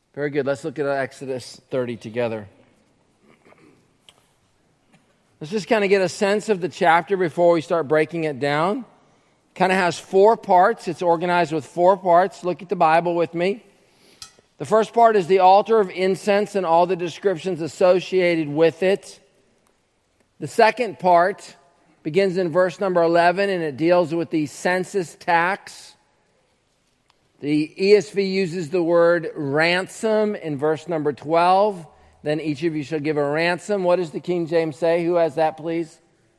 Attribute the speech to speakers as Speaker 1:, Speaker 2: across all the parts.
Speaker 1: Very good. Let's look at Exodus 30 together. Let's just kind of get a sense of the chapter before we start breaking it down. Kind of has 4 parts. It's organized with 4 parts. Look at the Bible with me. The first part is the altar of incense and all the descriptions associated with it. The second part begins in verse number 11, and it deals with the census tax. The ESV uses the word ransom in verse number 12. Then each of you shall give a ransom. What does the King James say? Who has that, please?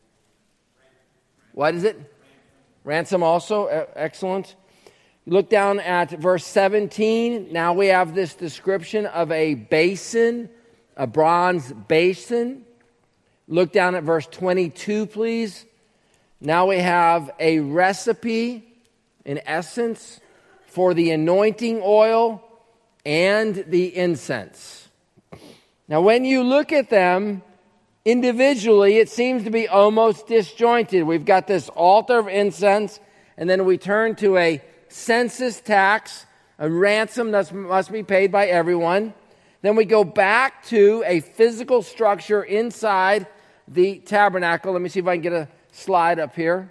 Speaker 1: What is it? Ransom also. Excellent. You look down at verse 17. Now we have this description of a basin, a bronze basin. Look down at verse 22, please. Now we have a recipe, in essence, for the anointing oil and the incense. Now, when you look at them individually, it seems to be almost disjointed. We've got this altar of incense, and then we turn to a census tax, a ransom that must be paid by everyone. Then we go back to a physical structure inside the tabernacle. Let me see if I can get a slide up here.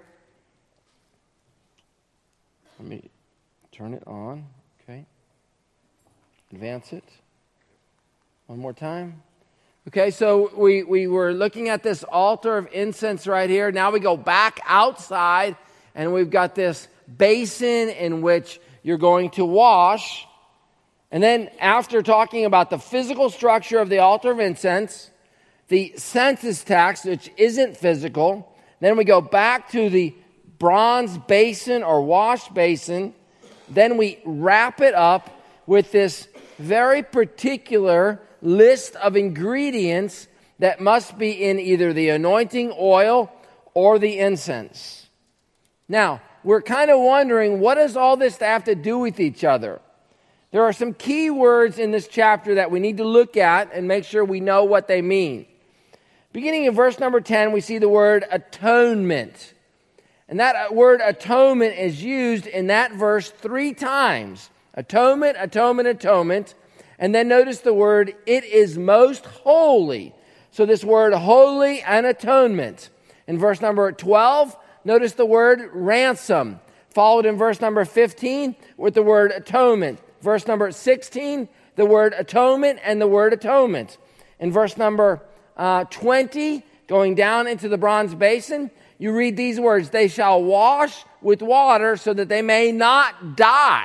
Speaker 1: Let me turn it on. Okay. Advance it. One more time. Okay, so we were looking at this altar of incense right here. Now we go back outside, and we've got this basin in which you're going to wash. And then after talking about the physical structure of the altar of incense, the census tax, which isn't physical, then we go back to the bronze basin or wash basin. Then we wrap it up with this very particular list of ingredients that must be in either the anointing oil or the incense. Now, we're kind of wondering, what does all this have to do with each other? There are some key words in this chapter that we need to look at and make sure we know what they mean. Beginning in verse number 10, we see the word atonement. And that word atonement is used in that verse 3 times. Atonement, atonement, atonement. And then notice the word, it is most holy. So this word holy and atonement. In verse number 12, notice the word ransom. Followed in verse number 15 with the word atonement. Verse number 16, the word atonement and the word atonement. In verse number 20, going down into the bronze basin, you read these words, they shall wash with water so that they may not die.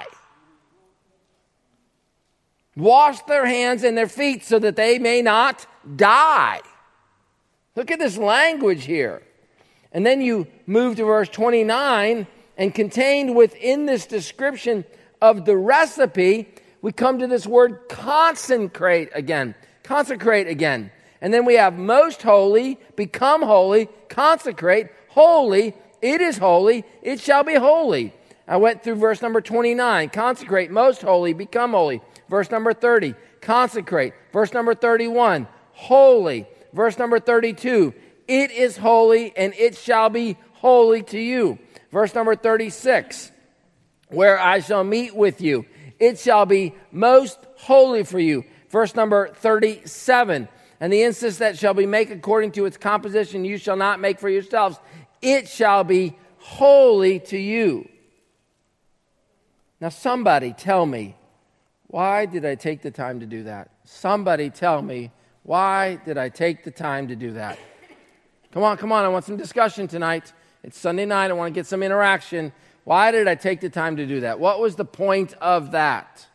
Speaker 1: Wash their hands and their feet so that they may not die. Look at this language here. And then you move to verse 29, and contained within this description of the recipe, we come to this word consecrate again. Consecrate again. And then we have most holy, become holy, consecrate, holy, it is holy, it shall be holy. I went through verse number 29, consecrate, most holy, become holy. Verse number 30, consecrate. Verse number 31, holy. Verse number 32, it is holy and it shall be holy to you. Verse number 36, where I shall meet with you, it shall be most holy for you. Verse number 37, and the incense that shall be made according to its composition you shall not make for yourselves. It shall be holy to you. Now somebody tell me, why did I take the time to do that? Somebody tell me, why did I take the time to do that? Come on, I want some discussion tonight. It's Sunday night, I want to get some interaction. Why did I take the time to do that? What was the point of that?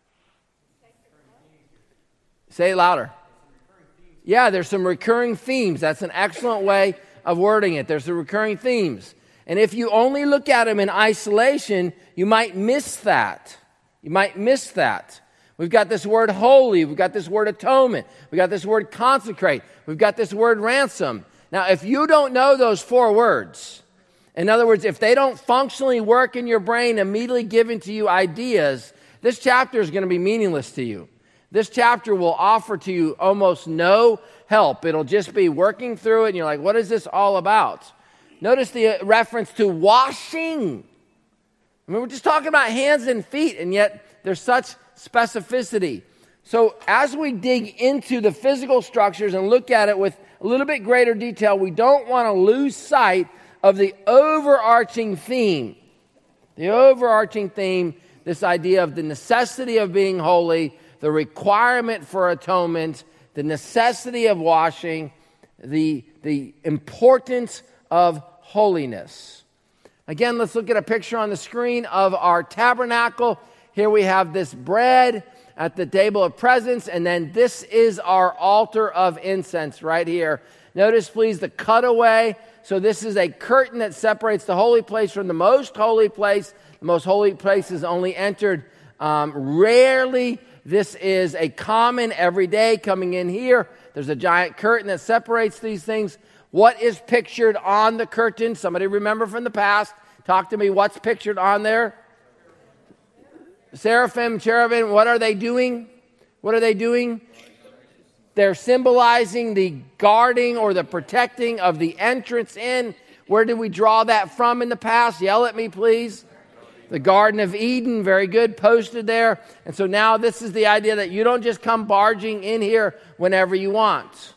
Speaker 1: Say it louder. Yeah, there's some recurring themes. That's an excellent way of wording it. There's the recurring themes. And if you only look at them in isolation, you might miss that. You might miss that. We've got this word holy. We've got this word atonement. We've got this word consecrate. We've got this word ransom. Now, if you don't know those 4 words, in other words, if they don't functionally work in your brain, immediately giving to you ideas, this chapter is going to be meaningless to you. This chapter will offer to you almost no help. It'll just be working through it, and you're like, what is this all about? Notice the reference to washing. I mean, we're just talking about hands and feet, and yet there's such specificity. So as we dig into the physical structures and look at it with a little bit greater detail, we don't want to lose sight of the overarching theme. The overarching theme, this idea of the necessity of being holy, the requirement for atonement, the necessity of washing, the importance of holiness. Again, let's look at a picture on the screen of our tabernacle. Here we have this bread at the table of presence, and then this is our altar of incense right here. Notice, please, the cutaway. So this is a curtain that separates the holy place from the most holy place. The most holy place is only entered rarely. This is a common every day coming in here. There's a giant curtain that separates these things. What is pictured on the curtain? Somebody remember from the past. Talk to me. What's pictured on there? Seraphim, cherubim, what are they doing? What are they doing? They're symbolizing the guarding or the protecting of the entrance in. Where did we draw that from in the past? Yell at me, please. The Garden of Eden, very good, posted there. And so now this is the idea that you don't just come barging in here whenever you want.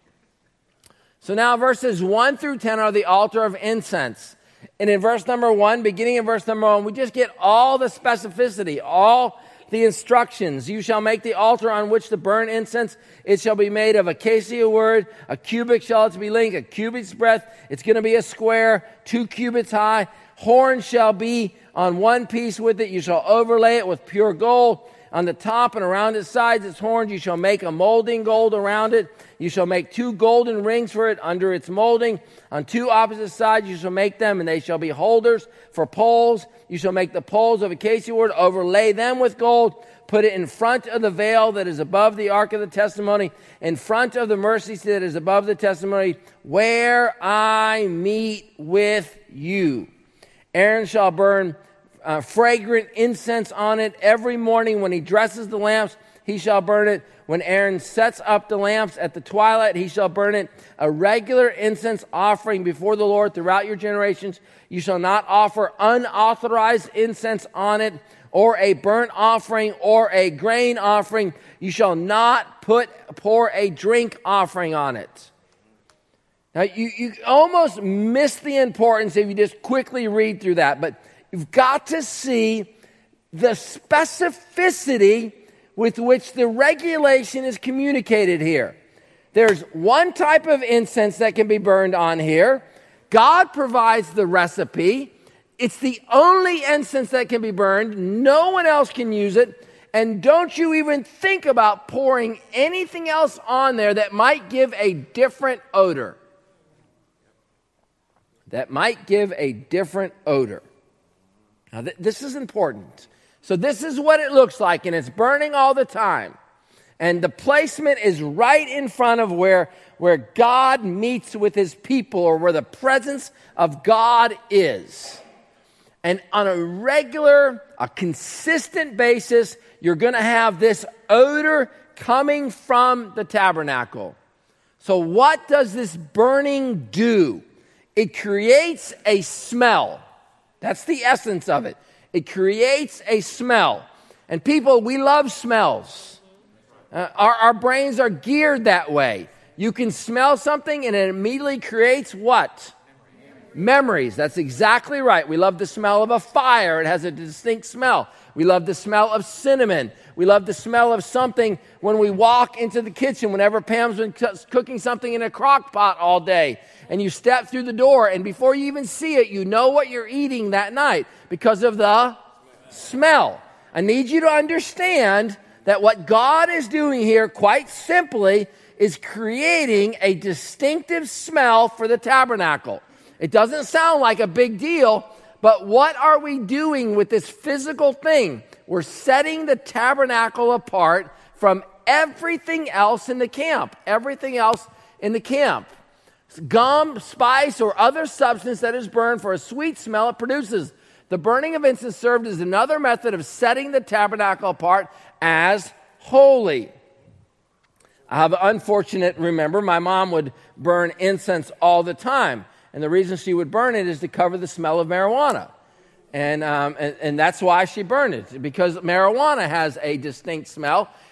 Speaker 1: So now verses 1 through 10 are the altar of incense. And in verse number 1, beginning in verse number 1, we just get all the specificity, all the instructions. You shall make the altar on which to burn incense. It shall be made of acacia wood. A cubit shall it be length, a cubit's breadth. It's going to be a square, 2 cubits high. Horn shall be on one piece with it. You shall overlay it with pure gold. On the top and around its sides, its horns, you shall make a molding gold around it. You shall make 2 golden rings for it under its molding. On 2 opposite sides you shall make them, and they shall be holders for poles. You shall make the poles of acacia wood, overlay them with gold. Put it in front of the veil that is above the ark of the testimony, in front of the mercy seat that is above the testimony, where I meet with you. Aaron shall burn fragrant incense on it every morning when he dresses the lamps. He shall burn it. When Aaron sets up the lamps at the twilight, he shall burn it. A regular incense offering before the Lord throughout your generations. You shall not offer unauthorized incense on it, or a burnt offering, or a grain offering. You shall not pour a drink offering on it. Now, you almost miss the importance if you just quickly read through that, but you've got to see the specificity with which the regulation is communicated here. There's one type of incense that can be burned on here. God provides the recipe. It's the only incense that can be burned. No one else can use it. And don't you even think about pouring anything else on there that might give a different odor. That might give a different odor. Now, this is important. So this is what it looks like, and it's burning all the time. And the placement is right in front of where God meets with his people, or where the presence of God is. And on a regular, a consistent basis, you're going to have this odor coming from the tabernacle. So what does this burning do? It creates a smell. That's the essence of it. It creates a smell. And people, we love smells. Our brains are geared that way. You can smell something and it immediately creates what? Memories. That's exactly right. We love the smell of a fire. It has a distinct smell. We love the smell of cinnamon. We love the smell of something when we walk into the kitchen, whenever Pam's been cooking something in a crock pot all day. And you step through the door, and before you even see it, you know what you're eating that night because of the smell. I need you to understand that what God is doing here, quite simply, is creating a distinctive smell for the tabernacle. It doesn't sound like a big deal, but what are we doing with this physical thing? We're setting the tabernacle apart from everything else in the camp. Everything else in the camp. Gum, spice, or other substance that is burned for a sweet smell it produces. The burning of incense served as another method of setting the tabernacle apart as holy. I have an unfortunate, remember, my mom would burn incense all the time. And the reason she would burn it is to cover the smell of marijuana. And that's why she burned it, because marijuana has a distinct smell.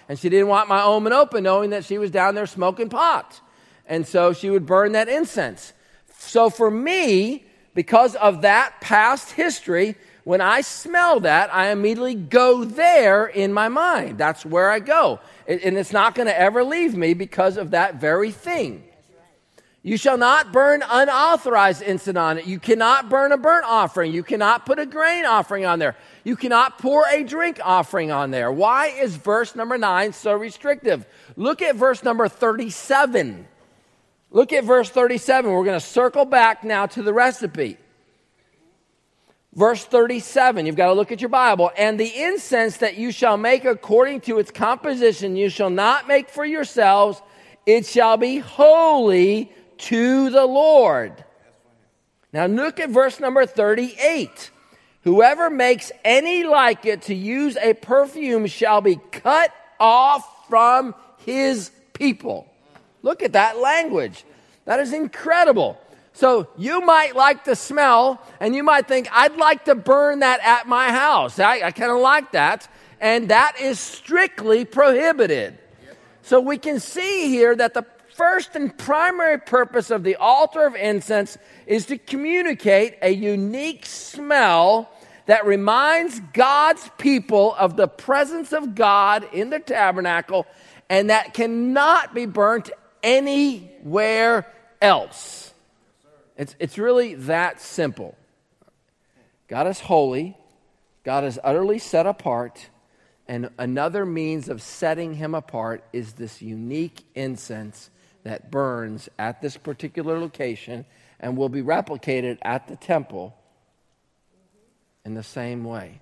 Speaker 1: And she didn't want my omen open, knowing that she was down there smoking pot. And so she would burn that incense. So for me, because of that past history, when I smell that, I immediately go there in my mind. That's where I go. And it's not going to ever leave me because of that very thing. You shall not burn unauthorized incense on it. You cannot burn a burnt offering. You cannot put a grain offering on there. You cannot pour a drink offering on there. Why is verse number 9 so restrictive? Look at verse number 37. Look at verse 37. We're going to circle back now to the recipe. Verse 37, you've got to look at your Bible. And the incense that you shall make according to its composition, you shall not make for yourselves. It shall be holy to the Lord. Now look at verse number 38. Whoever makes any like it to use a perfume shall be cut off from his people. Look at that language. That is incredible. So you might like the smell, and you might think, I'd like to burn that at my house. I kind of like that. And that is strictly prohibited. So we can see here that the first and primary purpose of the altar of incense is to communicate a unique smell that reminds God's people of the presence of God in the tabernacle, and that cannot be burnt anywhere else. It's really that simple. God is holy. God is utterly set apart. And another means of setting him apart is this unique incense that burns at this particular location and will be replicated at the temple in the same way.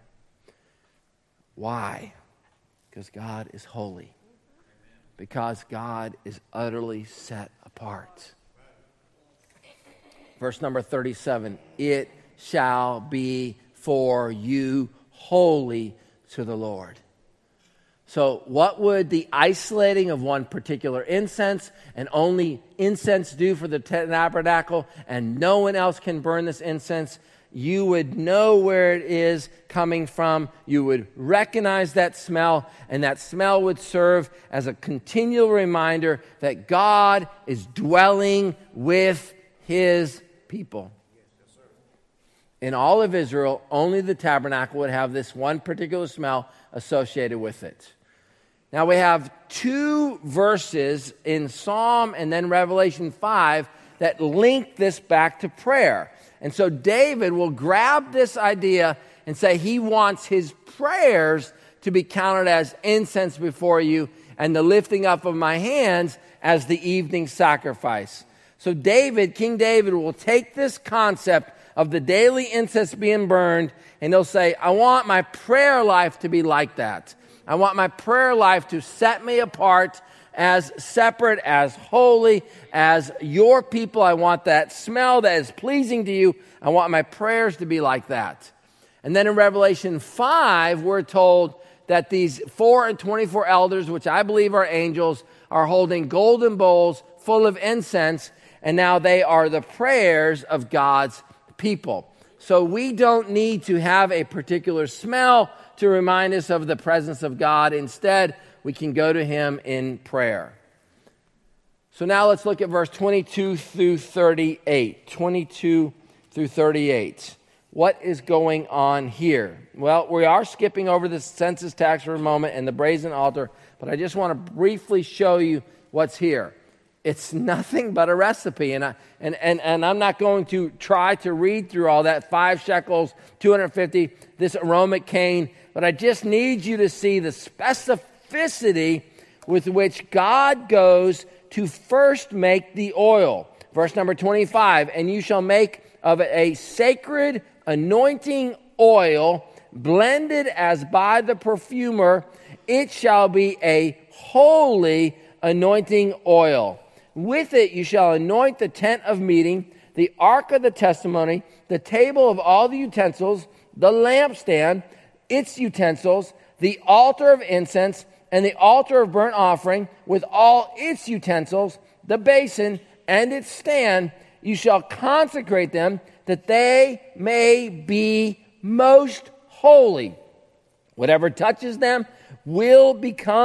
Speaker 1: Why? Because God is holy. Because God is utterly set apart. Verse number 37, it shall be for you holy to the Lord. So what would the isolating of one particular incense and only incense do for the tabernacle, and no one else can burn this incense? You would know where it is coming from. You would recognize that smell, and that smell would serve as a continual reminder that God is dwelling with his people. In all of Israel, only the tabernacle would have this one particular smell associated with it. Now we have two verses in Psalm and then Revelation 5 that link this back to prayer. And so David will grab this idea and say he wants his prayers to be counted as incense before you, and the lifting up of my hands as the evening sacrifice. So King David will take this concept of the daily incense being burned, and he'll say, I want my prayer life to be like that. I want my prayer life to set me apart as separate, as holy, as your people. I want that smell that is pleasing to you. I want my prayers to be like that. And then in Revelation 5, we're told that these 4 and 24 elders, which I believe are angels, are holding golden bowls full of incense, and now they are the prayers of God's people. So we don't need to have a particular smell to remind us of the presence of God. Instead, we can go to him in prayer. So now let's look at verse 22 through 38. 22 through 38. What is going on here? Well, we are skipping over the census tax for a moment and the brazen altar, but I just want to briefly show you what's here. It's nothing but a recipe, and I'm not going to try to read through all that. 5 shekels, 250, this aromatic cane, but I just need you to see the specificity with which God goes to first make the oil. Verse number 25, and you shall make of it a sacred anointing oil, blended as by the perfumer. It shall be a holy anointing oil. With it you shall anoint the tent of meeting, the ark of the testimony, the table of all the utensils, the lampstand, its utensils, the altar of incense, and the altar of burnt offering, with all its utensils, the basin and its stand. You shall consecrate them, that they may be most holy. Whatever touches them will become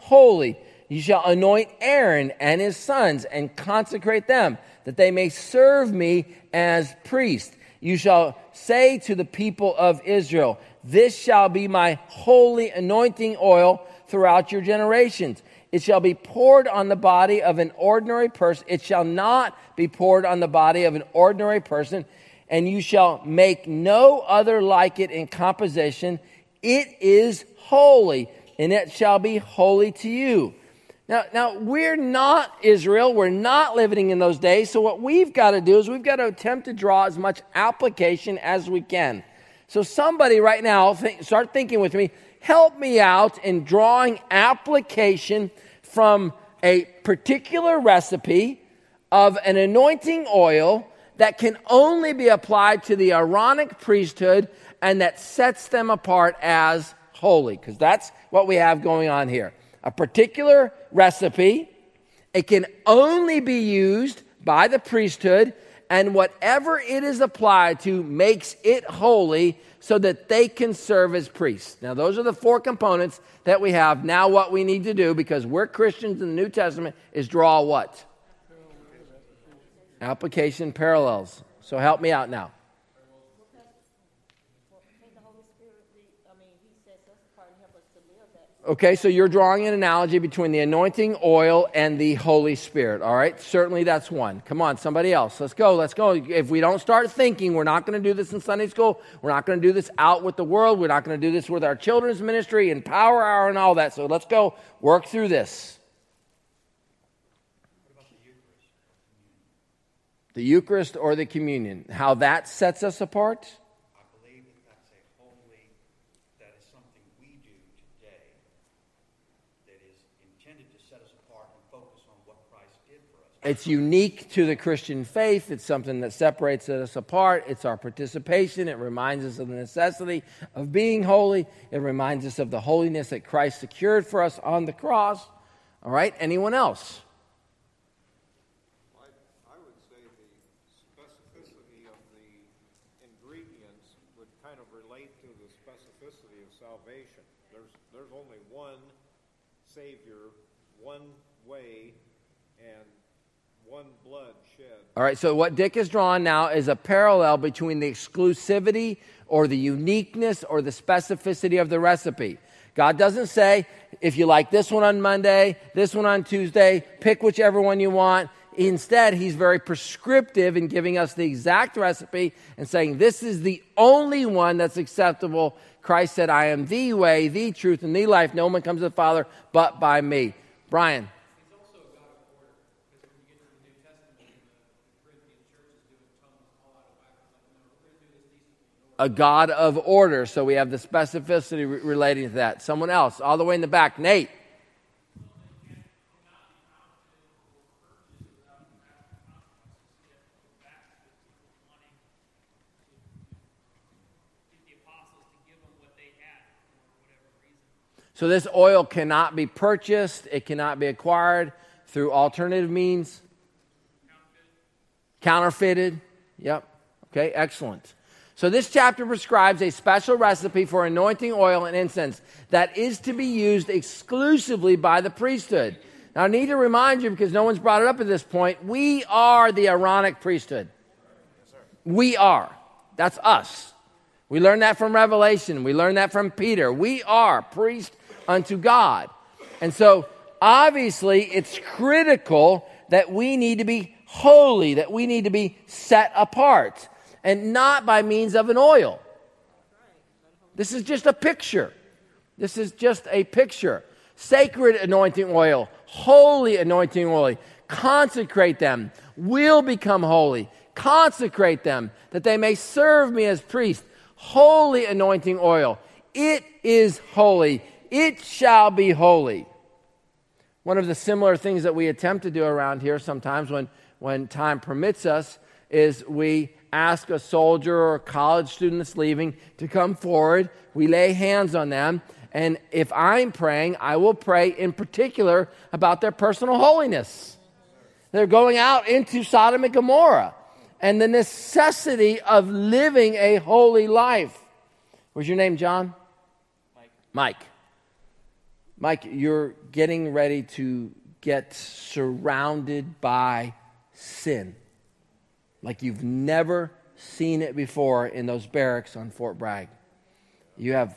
Speaker 1: holy. You shall anoint Aaron and his sons and consecrate them, that they may serve me as priests. You shall say to the people of Israel, this shall be my holy anointing oil throughout your generations. It shall be poured on the body of an ordinary person. It shall not be poured on the body of an ordinary person, and you shall make no other like it in composition. It is holy, and it shall be holy to you. Now, we're not Israel. We're not living in those days. So what we've got to do is we've got to attempt to draw as much application as we can. So somebody right now, start thinking with me. Help me out in drawing application from a particular recipe of an anointing oil that can only be applied to the Aaronic priesthood and that sets them apart as holy. Because that's what we have going on here. A particular recipe, it can only be used by the priesthood, and whatever it is applied to makes it holy so that they can serve as priests. Now, those are the four components that we have. Now, what we need to do, because we're Christians in the New Testament, is draw what? Application parallels. So help me out now. Okay, so you're drawing an analogy between the anointing oil and the Holy Spirit, all right? Certainly that's one. Come on, somebody else. Let's go. If we don't start thinking, we're not going to do this in Sunday school. We're not going to do this out with the world. We're not going to do this with our children's ministry and Power Hour and all that. So let's go work through this.
Speaker 2: What about the Eucharist?
Speaker 1: The Eucharist or the communion. How that sets us apart? It's unique to the Christian faith. It's something that separates us apart. It's our participation. It reminds us of the necessity of being holy. It reminds us of the holiness that Christ secured for us on the cross. All right, anyone else?
Speaker 3: I would say the specificity of the ingredients would kind of relate to the specificity of salvation. There's only one Savior, one way, and one blood shed.
Speaker 1: All right, so what Dick is drawing now is a parallel between the exclusivity or the uniqueness or the specificity of the recipe. God doesn't say, if you like this one on Monday, this one on Tuesday, pick whichever one you want. Instead, he's very prescriptive in giving us the exact recipe and saying, this is the only one that's acceptable. Christ said, I am the way, the truth, and the life. No one comes to the Father but by me. Brian. A God of order. So we have the specificity relating to that. Someone else, all the way in the back. Nate. So this oil cannot be purchased. It cannot be acquired through alternative means. Counterfeited. Yep. Okay, excellent. So this chapter prescribes a special recipe for anointing oil and incense that is to be used exclusively by the priesthood. Now, I need to remind you, because no one's brought it up at this point, we are the Aaronic priesthood. We are. That's us. We learned that from Revelation. We learned that from Peter. We are priest unto God. And so, obviously, it's critical that we need to be holy, that we need to be set apart. And not by means of an oil. This is just a picture. This is just a picture. Sacred anointing oil, holy anointing oil. Consecrate them. Will become holy. Consecrate them that they may serve me as priests. Holy anointing oil. It is holy. It shall be holy. One of the similar things that we attempt to do around here sometimes when time permits us is we ask a soldier or a college student that's leaving to come forward. We lay hands on them. And if I'm praying, I will pray in particular about their personal holiness. They're going out into Sodom and Gomorrah. And the necessity of living a holy life. What's your name, John?
Speaker 2: Mike.
Speaker 1: Mike, you're getting ready to get surrounded by sin like you've never seen it before in those barracks on Fort Bragg. You're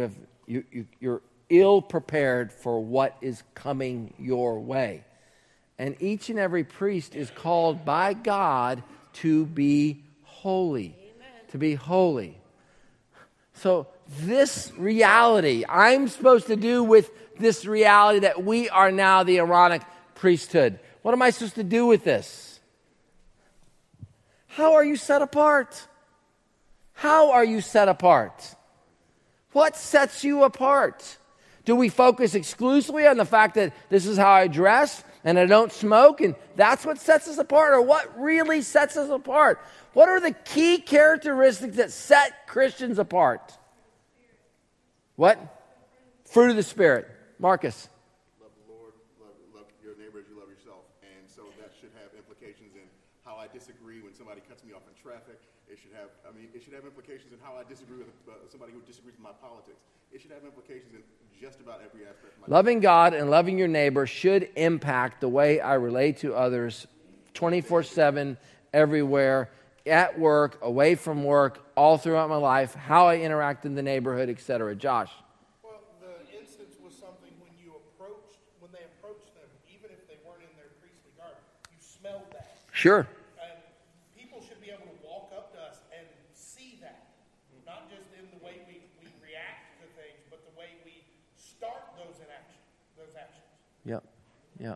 Speaker 1: ill prepared for what is coming your way. And each and every priest is called by God to be holy. Amen. To be holy. So this reality, I'm supposed to do with this reality that we are now the Aaronic priesthood. What am I supposed to do with this? How are you set apart? How are you set apart? What sets you apart? Do we focus exclusively on the fact that this is how I dress and I don't smoke and that's what sets us apart? Or what really sets us apart? What are the key characteristics that set Christians apart? What? Fruit of the Spirit. Marcus.
Speaker 2: Love the Lord, love your neighbor as you love yourself. And so that should have implications in how I disagree when somebody cuts me off in traffic. It should have implications in how I disagree with somebody who disagrees with my politics. It should have implications in just about every aspect of my life.
Speaker 1: Loving God and loving your neighbor should impact the way I relate to others 24/7, everywhere, at work, away from work, all throughout my life, how I interact in the neighborhood, etc. Josh.
Speaker 4: Well, the instance was something when they approached them, even if they weren't in their priestly garb, you smelled that.
Speaker 1: Sure.
Speaker 4: And people should be able to walk up to us and see that. Not just in the way we react to things, but the way we start those actions.
Speaker 1: Yep. Yep.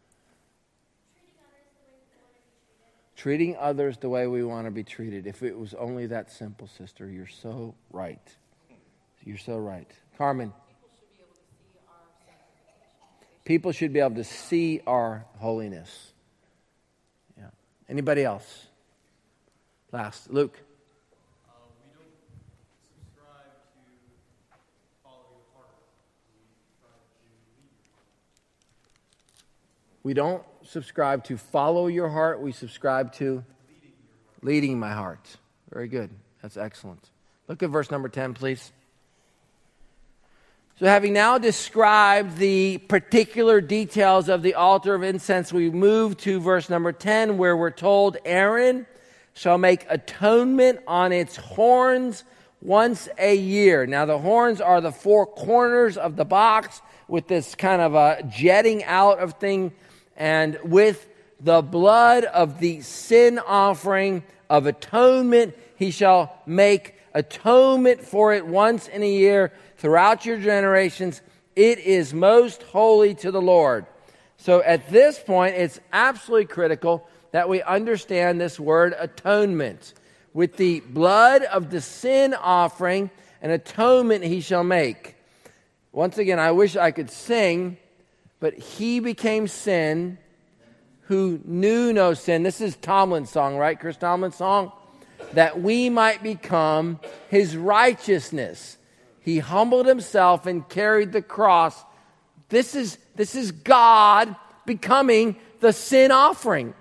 Speaker 1: Treating others the way we want to be treated. If it was only that simple, sister, you're so right. You're so right. Carmen. People should be able to see our holiness. Yeah. Anybody else? Last. Luke.
Speaker 5: We don't subscribe to follow your heart.
Speaker 1: We don't subscribe to follow your heart. We subscribe to leading my heart. Very good. That's excellent. Look at verse number 10, please. So having now described the particular details of the altar of incense, we move to verse number 10, where we're told Aaron shall make atonement on its horns once a year. Now the horns are the four corners of the box with this kind of a jetting out of thing, and with the blood of the sin offering of atonement, he shall make atonement for it once in a year throughout your generations. It is most holy to the Lord. So at this point, it's absolutely critical that we understand this word atonement. With the blood of the sin offering, an atonement he shall make. Once again, I wish I could sing, but he became sin who knew no sin. This is Tomlin's song, right? Chris Tomlin's song. That we might become his righteousness. He humbled himself and carried the cross. This is God becoming the sin offering.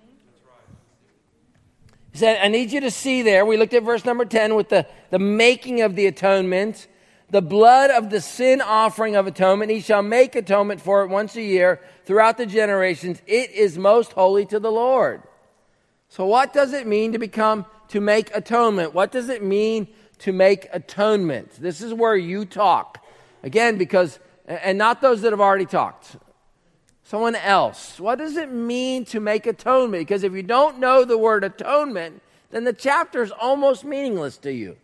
Speaker 1: He said, I need you to see there, we looked at verse number 10 with the making of the atonement. The blood of the sin offering of atonement, he shall make atonement for it once a year throughout the generations. It is most holy to the Lord. So what does it mean to make atonement? What does it mean to make atonement? This is where you talk. Again, because, and not those that have already talked. Someone else. What does it mean to make atonement? Because if you don't know the word atonement, then the chapter is almost meaningless to you.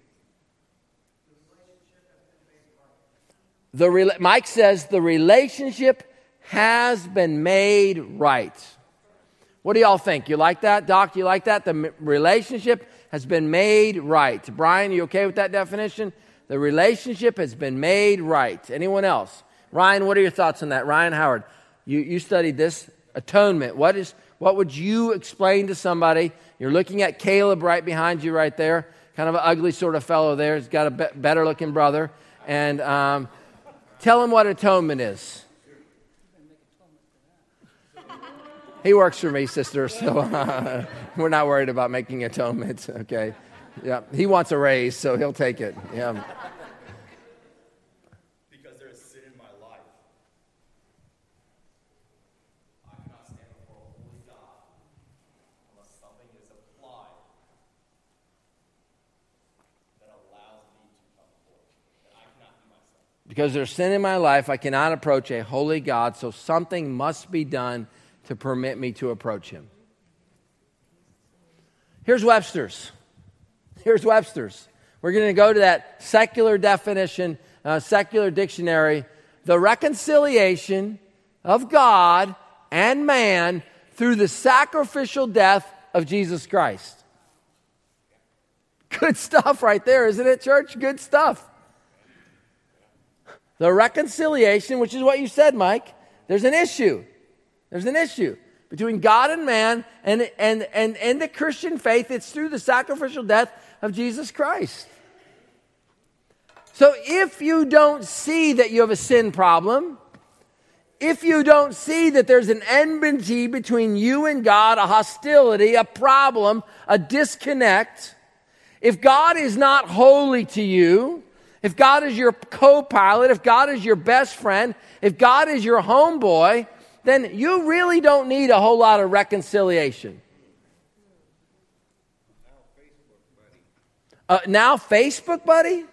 Speaker 1: Mike says the relationship has been made right. What do y'all think? You like that? Doc, you like that? The relationship has been made right. Brian, you okay with that definition? The relationship has been made right. Anyone else? Ryan, what are your thoughts on that? Ryan Howard, you studied this. Atonement. What would you explain to somebody? You're looking at Caleb right behind you right there. Kind of an ugly sort of fellow there. He's got a better looking brother. And tell him what atonement is. He works for me, sister, so we're not worried about making atonement, okay? Yeah, he wants a raise, so he'll take it. Yeah.
Speaker 5: Because there is sin in my life.
Speaker 1: Because there's sin in my life, I cannot approach a holy God, so something must be done to permit me to approach him. Here's Webster's. Here's Webster's. We're going to go to that secular definition, secular dictionary. The reconciliation of God and man through the sacrificial death of Jesus Christ. Good stuff right there, isn't it, church? Good stuff. The reconciliation, which is what you said, Mike. There's an issue. There's an issue between God and man, and the Christian faith. It's through the sacrificial death of Jesus Christ. So if you don't see that you have a sin problem, if you don't see that there's an enmity between you and God, a hostility, a problem, a disconnect, if God is not holy to you, if God is your co-pilot, if God is your best friend, if God is your homeboy, then you really don't need a whole lot of reconciliation. Now Facebook, buddy?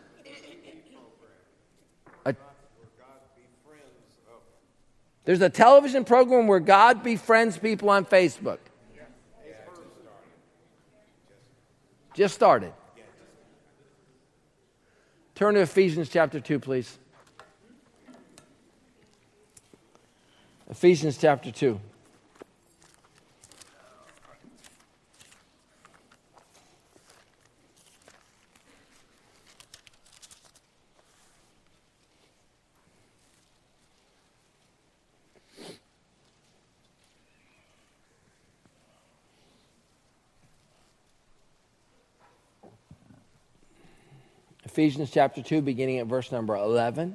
Speaker 1: There's a television program where God befriends people on Facebook. Just started. Turn to Ephesians chapter 2, please. Ephesians chapter 2. Ephesians chapter 2, beginning at verse number 11.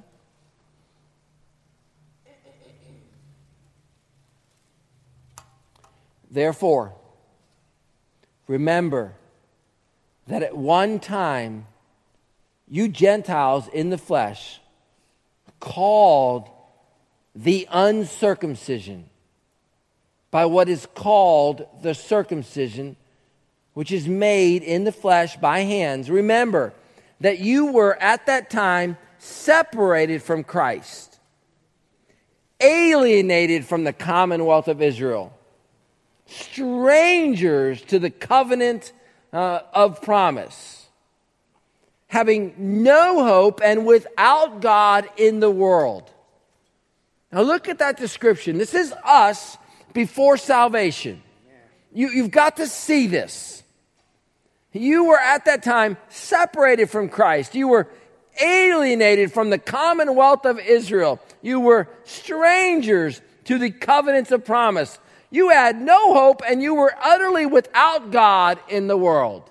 Speaker 1: Therefore, remember that at one time you Gentiles in the flesh, called the uncircumcision by what is called the circumcision, which is made in the flesh by hands. Remember that you were at that time separated from Christ, alienated from the commonwealth of Israel, strangers to the covenant of promise, having no hope and without God in the world. Now look at that description. This is us before salvation. You've got to see this. You were at that time separated from Christ. You were alienated from the commonwealth of Israel. You were strangers to the covenants of promise. You had no hope and you were utterly without God in the world.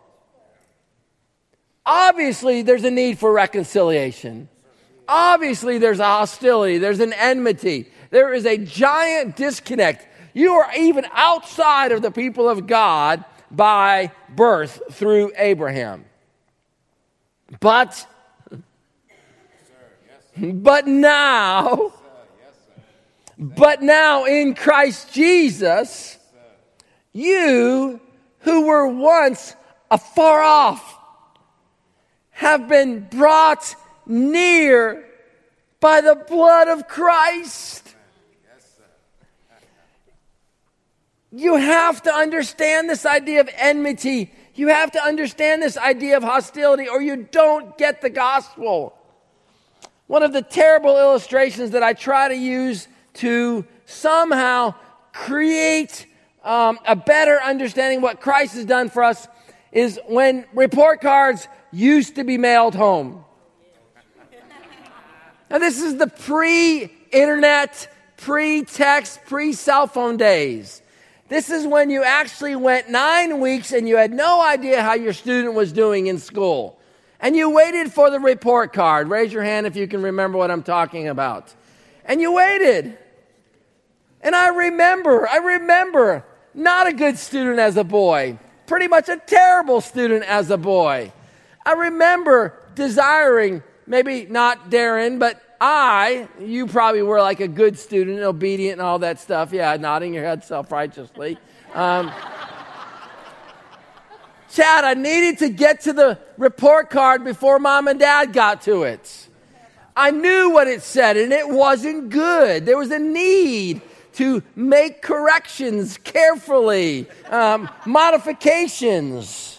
Speaker 1: Obviously, there's a need for reconciliation. Obviously, there's a hostility. There's an enmity. There is a giant disconnect. You are even outside of the people of God by birth through Abraham. But now in Christ Jesus, you who were once afar off have been brought near by the blood of Christ. You have to understand this idea of enmity. You have to understand this idea of hostility, or you don't get the gospel. One of the terrible illustrations that I try to use to somehow create a better understanding of what Christ has done for us is when report cards used to be mailed home. Now, this is the pre-internet, pre-text, pre-cell phone days. This is when you actually went 9 weeks and you had no idea how your student was doing in school. And you waited for the report card. Raise your hand if you can remember what I'm talking about. And you waited. And I remember not a good student as a boy. Pretty much a terrible student as a boy. I remember desiring, maybe not Darren, but you probably were like a good student, obedient and all that stuff. Yeah, nodding your head self-righteously. Chad, I needed to get to the report card before mom and dad got to it. I knew what it said, and it wasn't good. There was a need to make corrections carefully, modifications.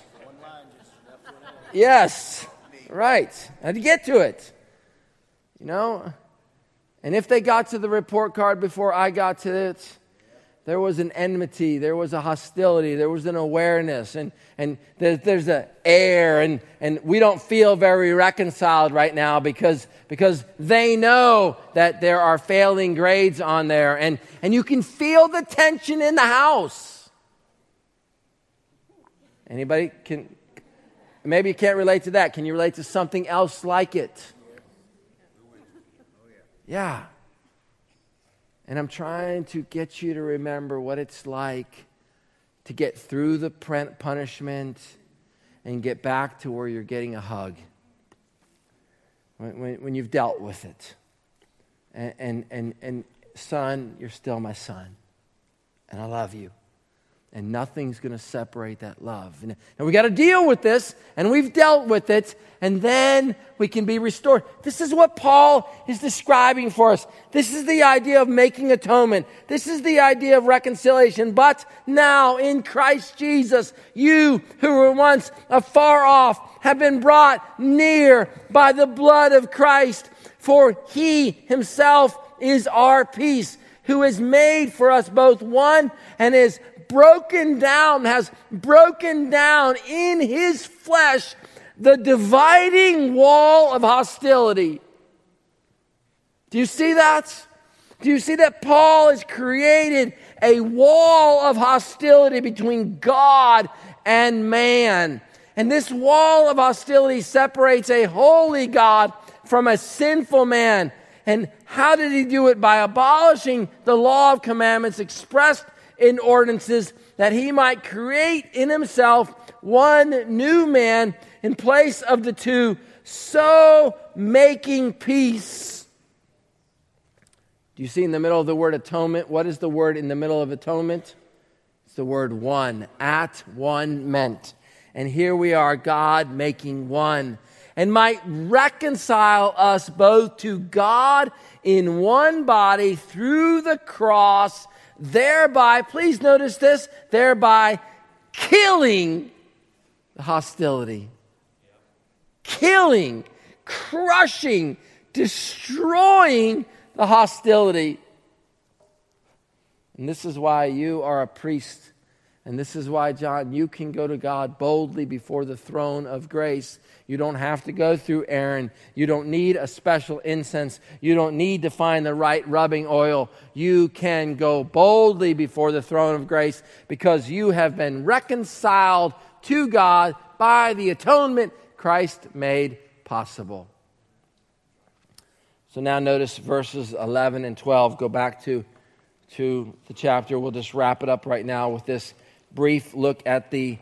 Speaker 1: Yes, right. I had to get to it. And if they got to the report card before I got to it, there was an enmity, there was a hostility, there was an awareness, and there's an air, and we don't feel very reconciled right now because they know that there are failing grades on there, and you can feel the tension in the house. Anybody can? Maybe you can't relate to that. Can you relate to something else like it? Yeah. And I'm trying to get you to remember what it's like to get through the punishment and get back to where you're getting a hug. When you've dealt with it. And son, you're still my son. And I love you. And nothing's going to separate that love. And we got to deal with this, and we've dealt with it, and then we can be restored. This is what Paul is describing for us. This is the idea of making atonement. This is the idea of reconciliation. But now in Christ Jesus, you who were once afar off have been brought near by the blood of Christ. For he himself is our peace, who has made for us both one and has broken down in his flesh the dividing wall of hostility. Do you see that? Do you see that Paul has created a wall of hostility between God and man? And this wall of hostility separates a holy God from a sinful man. And how did he do it? By abolishing the law of commandments expressed in ordinances, that he might create in himself one new man in place of the two, so making peace. Do you see in the middle of the word atonement? What is the word in the middle of atonement? It's the word one. At one meant. And here we are, God making one, and might reconcile us both to God in one body through the cross, thereby, please notice this, thereby killing the hostility. Killing, crushing, destroying the hostility. And this is why you are a priest. And this is why, John, you can go to God boldly before the throne of grace. You don't have to go through Aaron. You don't need a special incense. You don't need to find the right rubbing oil. You can go boldly before the throne of grace because you have been reconciled to God by the atonement Christ made possible. So now notice verses 11 and 12. Go back to the chapter. We'll just wrap it up right now with this brief look at the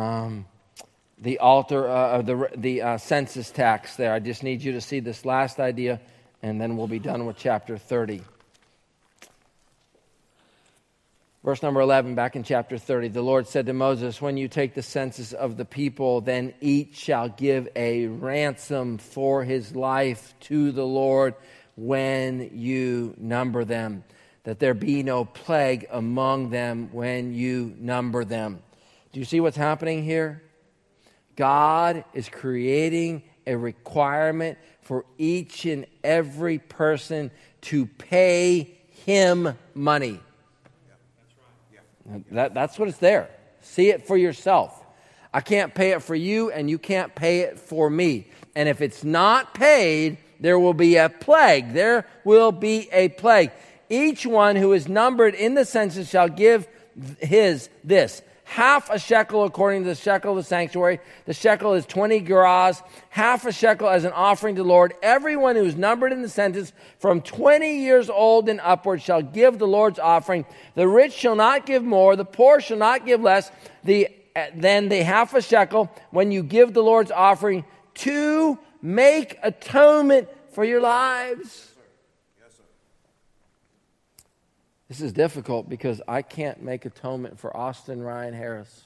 Speaker 1: altar, the census tax there. I just need you to see this last idea, and then we'll be done with chapter 30. Verse number 11, back in chapter 30, the Lord said to Moses, when you take the census of the people, then each shall give a ransom for his life to the Lord when you number them, that there be no plague among them when you number them. Do you see what's happening here? God is creating a requirement for each and every person to pay him money. That's what it's there. See it for yourself. I can't pay it for you, and you can't pay it for me. And if it's not paid, there will be a plague. There will be a plague. Each one who is numbered in the census shall give this. Half a shekel according to the shekel of the sanctuary. The shekel is 20 gerahs. Half a shekel as an offering to the Lord. Everyone who is numbered in the census from 20 years old and upward shall give the Lord's offering. The rich shall not give more. The poor shall not give less than the half a shekel when you give the Lord's offering to make atonement for your lives. This is difficult because I can't make atonement for Austin Ryan Harris.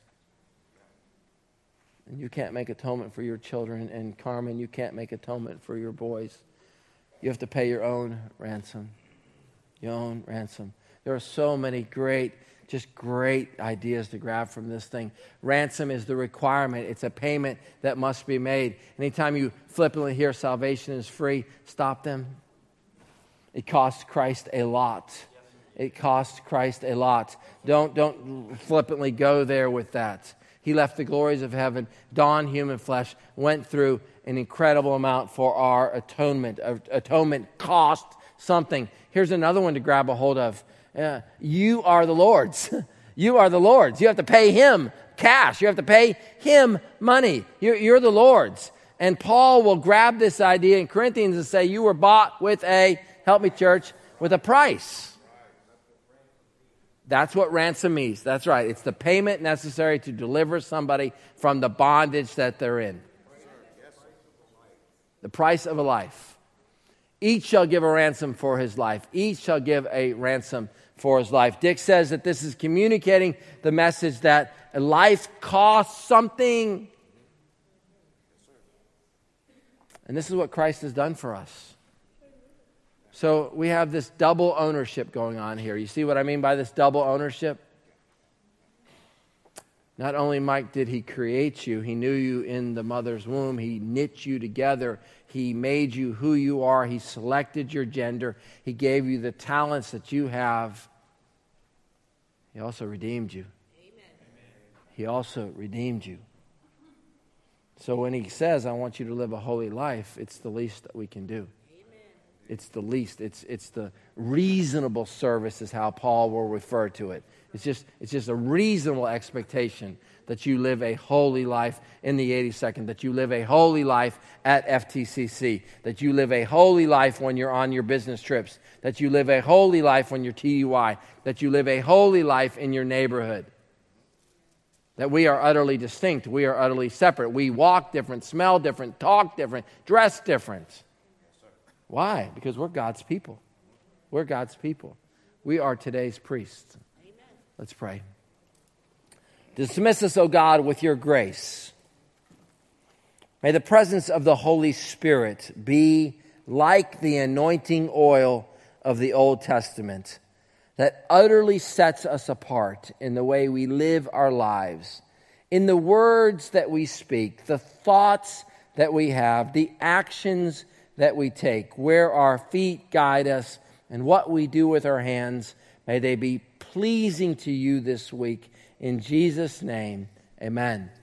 Speaker 1: And you can't make atonement for your children. And Carmen, you can't make atonement for your boys. you have to pay your own ransom. Your own ransom. There are so many great ideas to grab from this thing. Ransom is the requirement. It's a payment that must be made. Anytime you flippantly hear salvation is free, stop them. It costs Christ a lot. It costs Christ a lot. Don't flippantly go there with that. He left the glories of heaven, donned human flesh, went through an incredible amount for our atonement. Atonement cost something. Here's another one to grab a hold of. You are the Lord's. You are the Lord's. You have to pay Him cash. You have to pay Him money. You're the Lord's. And Paul will grab this idea in Corinthians and say, you were bought with help me church, with a price. That's what ransom means. That's right. It's the payment necessary to deliver somebody from the bondage that they're in. The price of a life. Each shall give a ransom for his life. Each shall give a ransom for his life. Dick says that this is communicating the message that life costs something. And this is what Christ has done for us. So we have this double ownership going on here. You see what I mean by this double ownership? Not only, Mike, did He create you, He knew you in the mother's womb. He knit you together. He made you who you are. He selected your gender. He gave you the talents that you have. He also redeemed you. Amen. He also redeemed you. So when He says, I want you to live a holy life, it's the least that we can do. It's the least. It's the reasonable service is how Paul will refer to it. It's just a reasonable expectation that you live a holy life in the 82nd, that you live a holy life at FTCC, that you live a holy life when you're on your business trips, that you live a holy life when you're TUI, that you live a holy life in your neighborhood. That we are utterly distinct. We are utterly separate. We walk different, smell different, talk different, dress different. Why? Because we're God's people. We're God's people. We are today's priests. Amen. Let's pray. Dismiss us, O God, with your grace. May the presence of the Holy Spirit be like the anointing oil of the Old Testament that utterly sets us apart in the way we live our lives, in the words that we speak, the thoughts that we have, the actions that we take, where our feet guide us, and what we do with our hands. May they be pleasing to you this week. In Jesus' name, amen.